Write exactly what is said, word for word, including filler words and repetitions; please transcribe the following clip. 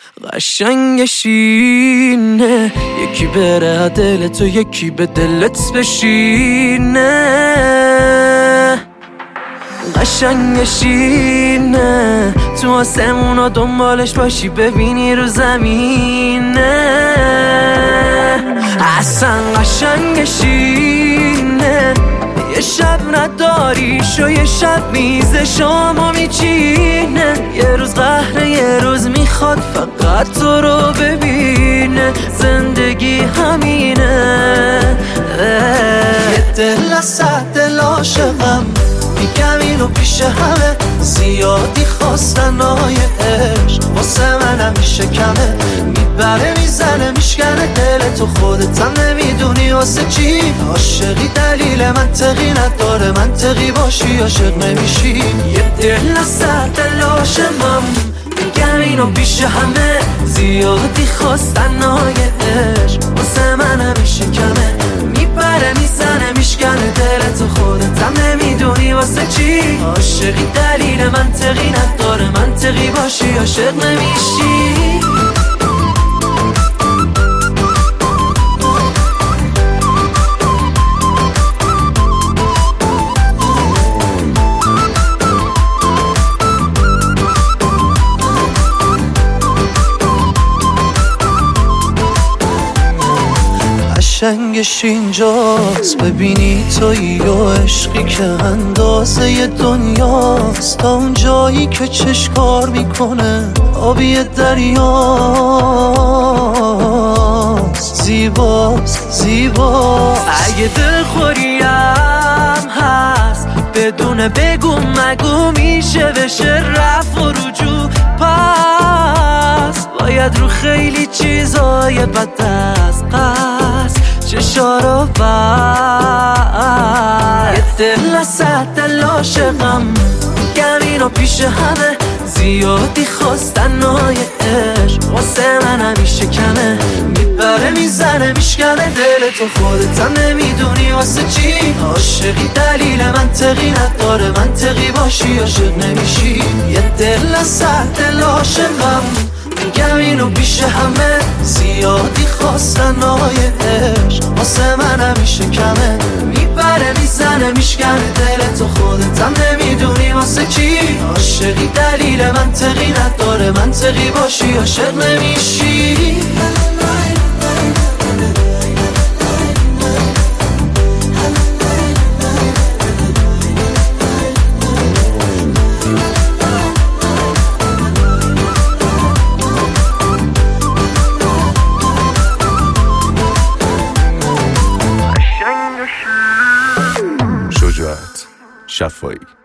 قشنگ شینه، یکی بره دل تو یکی به دلت بشینه. قشنگ شینه، تو آسمونا دنبالش باشی ببینی رو زمینه. اصلا قشنگ شینه، یه شب نداریش و یه شب میز شامو میچینه. یه روز قهره یه روز میخواد فقط تو رو ببینه. زندگی همینه. یه دل از صد دل عاشقم، میگم اینو پیش همه. زیادی خواستن های عشق واسه من همیشه کمه. میبره میزنه میشکنه دل تو، خودتم نمیدونی واسه چی عاشقی. دلیل منطقی نداره، منطقی باشی عاشق نمیشی. یه دل از صد دل عاشقم، میگم اینو پیش همه. زیادی خواستن های عشق واسه من همیشه کمه. میبره میزنه میشکنه دل تو، خودتم نمیدونی واسه چی عاشقی. دلیل منطقی نداره، منطقی باشی عاشق نمیشی. قشنگش اینجاست، ببینی تویی و عشقی که اندازه دنیاست. تا اون جایی که چشکار میکنه آبی دریاست. زیباست زیباست. اگه دلخوریم هست بدون بگو مگو میشه بشه رفت و رجوع. پس باید رو خیلی چیزای بد از قصد چشا رو بست. یه دل از صد دل عاشقم، میگم اینو پیش همه. زیادی خواستن های عشق واسه من همیشه کمه. میبره میزنه میشکنه دل تو، خودتم نمیدونی واسه چی عاشقی. دلیل منطقی نداره، منطقی باشی عاشق نمیشی. یه دل از صد دل عاشقم، میگم اینو پیش همه. زیادی خواستن های عشق واسه من همیشه کمه. میبره میزنه میشکنه دل تو، خودتم نمیدونی واسه چی عاشقی. دلیل منطقی نداره، منطقی باشی عاشق نمیشی. شجاعت شفایی.